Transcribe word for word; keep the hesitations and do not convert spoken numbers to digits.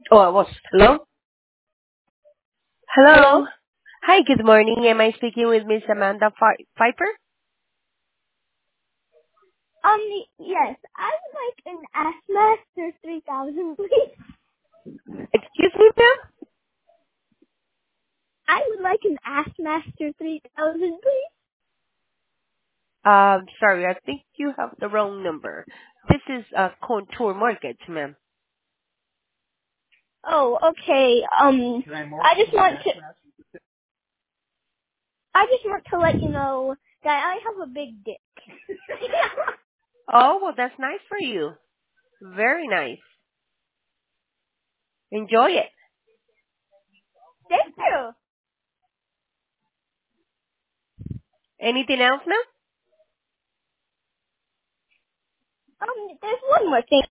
Oh, I was. Hello? Hello? Hello. Hi, good morning. Am I speaking with Miss Amanda Fi- Piper? Um, yes, I would like an Assmaster three thousand, please. Excuse me, ma'am? I would like an Assmaster three thousand, please. Um, sorry, I think you have the wrong number. This is uh, Contour Mortgage, ma'am. Oh, okay. Um, I just want to, I just want to let you know that I have a big dick. Oh, well, that's nice for you. Very nice. Enjoy it. Thank you. Anything else, ma'am? Um, there's one more thing.